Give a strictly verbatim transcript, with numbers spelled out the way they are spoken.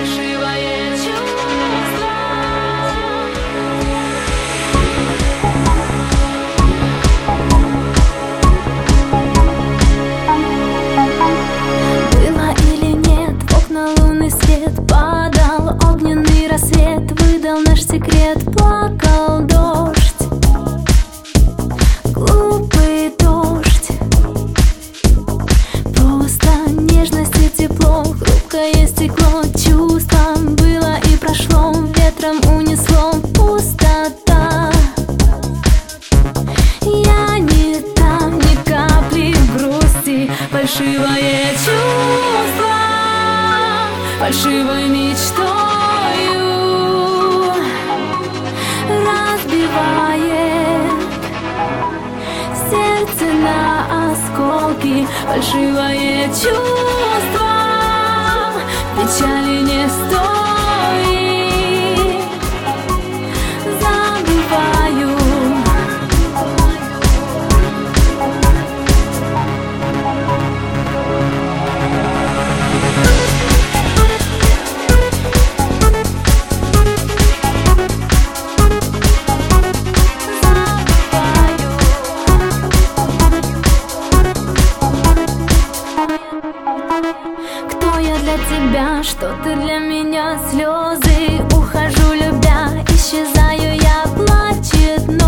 фальшивое чувство. Было или нет, в окна лунный свет падал, огненный рассвет выдал наш секрет. Плакал дождь, глупый дождь, просто нежность и тепло, хрупкое стекло. Чувство было и прошло, ветром унесло. Пустота, я не там, ни капли грусти. Фальшивое чувство, фальшивой мечтою разбивает сердце на осколки. Фальшивое чувство печали не стоит. Забываю. Кто я для тебя, что ты для меня? Слезы ухожу, любя, исчезаю я, плачет